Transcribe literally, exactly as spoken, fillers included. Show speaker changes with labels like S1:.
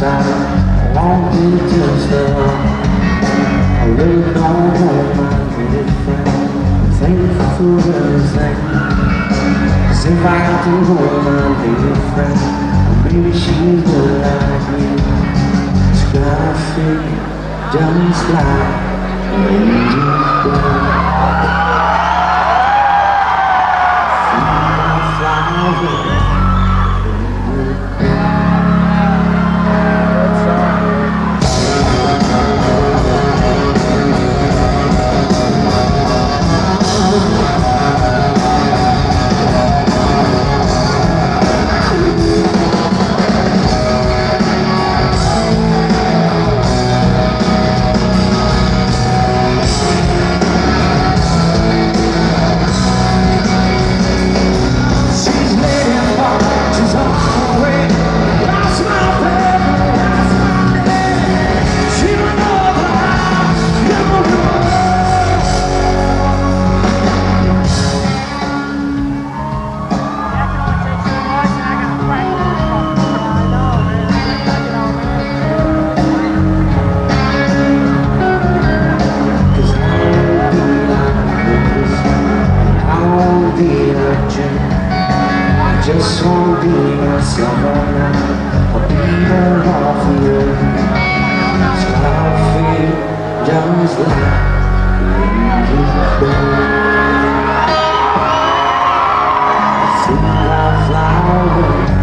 S1: I won't be just alone. I really don't want my little friend. I'm thankful for everything. Cause if I got to hold my little friend, maybe she's good like me. She's got a feel just like an angel bird. I just wanna be myself right now. I'll be there all for you. So I feel just like you. I think I'll fly away.